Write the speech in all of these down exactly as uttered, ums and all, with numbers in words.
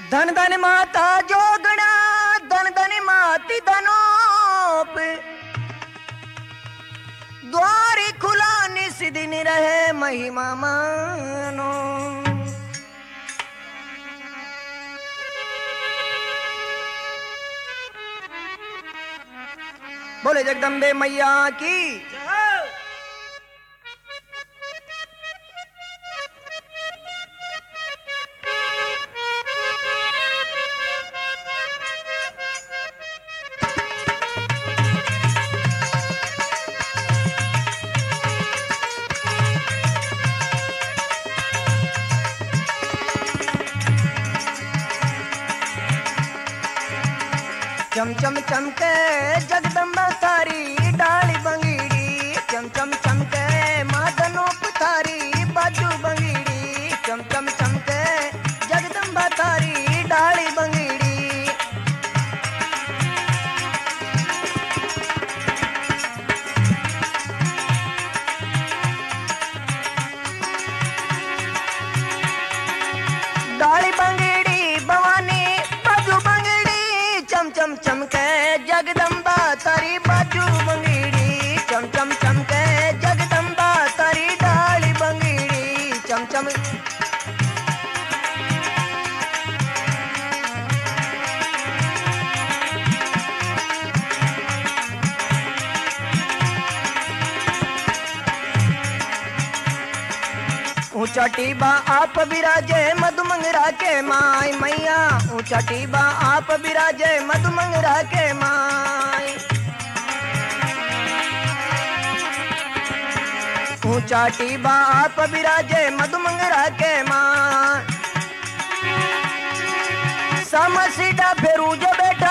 धन धन माता जोगणा धन धन माती धनोप द्वारी खुला निस दिन रहे महिमा मानो। बोले जगदम्बे मैया की। चम चम चमके जगदम्बा तारी डाली बंगीड़ी चम चम चमके मादनो पुतारी बाजू बंगीड़ी चम चम चमके जगदम्बा तारी डाली बंगीड़ी। डाली बंगीड़ी भवानी बाजू बंगीड़ी चम चम चमके जगदम्बा तारी बाजू बंगीड़ी चम चम चमके जगदम्बा तारी डाली बंगीड़ी चम चम। ऊंचा टीबा आप विराजे मधुमंगरा के माई मैया ऊंचा टीबा आप विराजे मधुमंगरा के माई। ऊंचा टीबा आप विराजे मधुमंगरा के माई। समसीडा फेरूज बैठा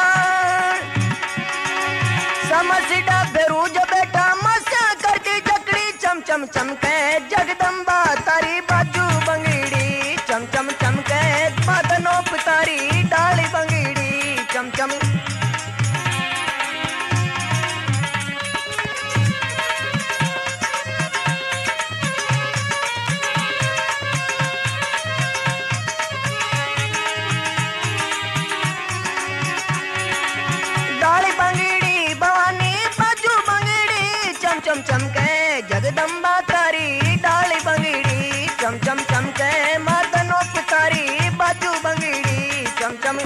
समसीडा फेरूज बैठा मस्या करती जकड़ी चम चम चमके जगदम्बा तारी बाजू बंगीड़ी चम चम चमके बादनो पुतारी डाली बंगीड़ी चम चम। डाली बंगीड़ी भवानी बाजू बंगीड़ी चम चम चमके जगदम्बा तारी डाली बंगीड़ी चम चम चमके मर्दनो पुतारी बाजू बंगीड़ी चम चम।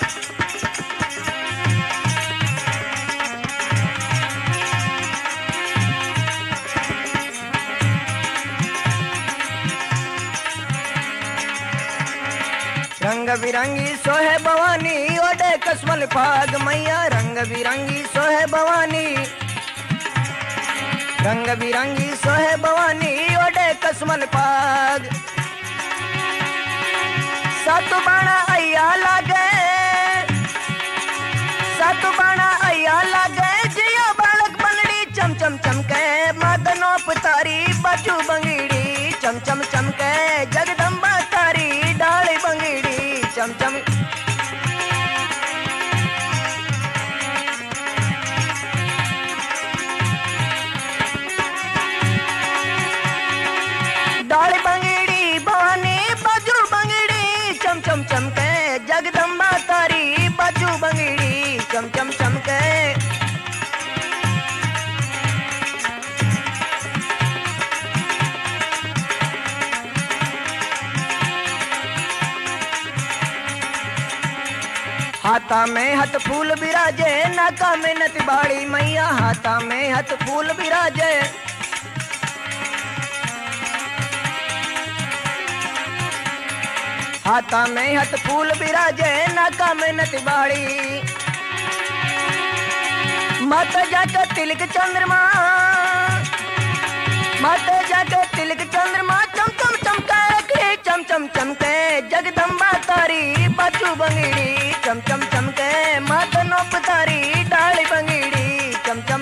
रंग बिरंगी सोहे भवानी ओडे कसमल फाग मैया रंग बिरंगी सोहे भवानी रंग बिरंगी सोहे भवानी ओडे कसमल पाग। सत बाणा अया लागे सत बाणा अया लागे जिया बालक बनड़ी चम चम चमके मदनो पुतारी बाजू बंगीड़ी चम चम चमके जगदम्बा तारी डाली बंगीड़ी चम चम। डाली बंगीड़ी भवानी बाजू बंगीड़ी चम चम चमके जगदम्बा तारी बाजू बंगीड़ी चम चम चमके। हाथा में हथ फूल बिराजे नाका में नत बाड़ी मैया हाथा में हथ फूल बिराजे। हाथा में हथ फूल बिराजे नाका में नत बाड़ी। माता जाके तिलक चंद्रमा माता जाके तिलक चंद्रमा चम चम चमके चम चम चमके जगदम्बा तारी बाजू बंगीड़ी चम चम चमके मदनो पुतारी डाली बंगीड़ी चम चम।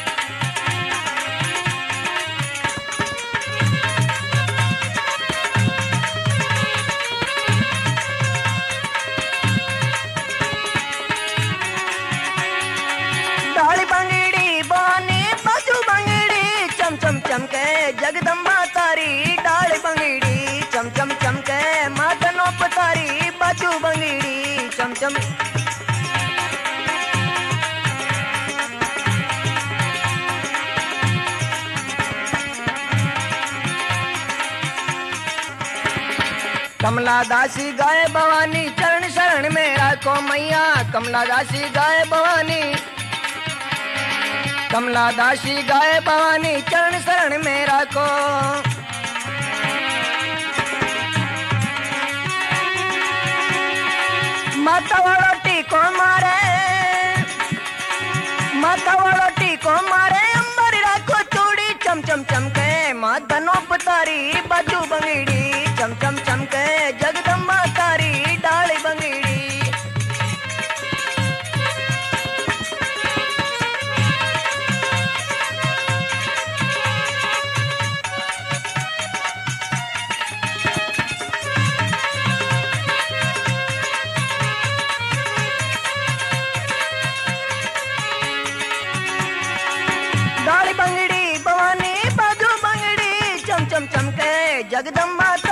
डाली बंगीड़ी भवानी बाजू बंगीड़ी चम चम चमके जगदम्बा डाली बंगीड़ी चम चम चमके मदनो पतारी बाजू बंगीड़ी चम कमला दासी गाय भवानी चरण शरण में राखो मैया कमला दासी गाय भवानी कमला दासी गाय भवानी चरण शरण में राखो माता वालो टीको मारे माता वालो टीको मारे अंबर राखो चूड़ी चम चम चमके माँ धनोप तारी बाजू बंगड़ी चम चम चमके जगदम्बा तारी डाली बंगड़ी डाली बंगड़ी भवानी बाजू बंगड़ी चम चम चमके जगदम्बा